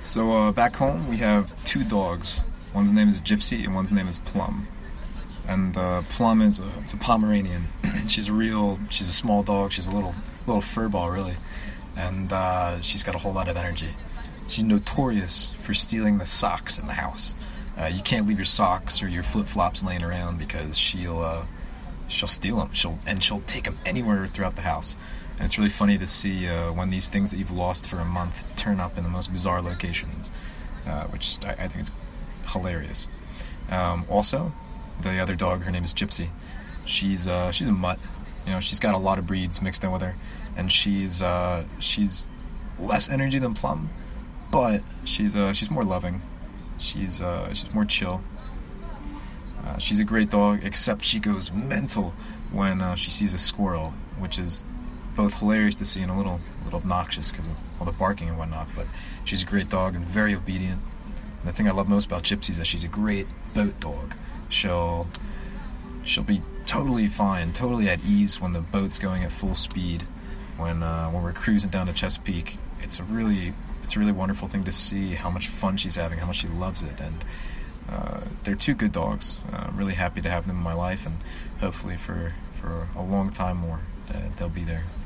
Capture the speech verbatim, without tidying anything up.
So uh, back home we have two dogs. One's name is Gypsy and one's name is Plum. And uh, Plum is a, it's a Pomeranian. she's a real, she's a small dog. She's a little little furball really, and uh, she's got a whole lot of energy. She's notorious for stealing the socks in the house. Uh, you can't leave your socks or your flip flops laying around because she'll uh, she'll steal them. She'll and she'll take them anywhere throughout the house. And it's really funny to see uh, when these things that you've lost for a month turn up in the most bizarre locations, uh, which I, I think is hilarious. Um, also, the other dog, her name is Gypsy. She's uh, she's a mutt. You know, she's got a lot of breeds mixed in with her, and she's uh, she's less energy than Plum, but she's uh, she's more loving. She's uh, she's more chill. Uh, she's a great dog, except she goes mental when uh, she sees a squirrel, which is both hilarious to see and a little a little obnoxious because of all the barking and whatnot. But she's a great dog and very obedient. And the thing I love most about Gypsy is that she's a great boat dog. She'll she'll be totally fine, totally at ease when the boat's going at full speed. When uh, when we're cruising down to Chesapeake, it's a really it's a really wonderful thing to see how much fun she's having, how much she loves it, and uh, they're two good dogs. Uh, I'm really happy to have them in my life, and hopefully for for a long time more, uh, they'll be there.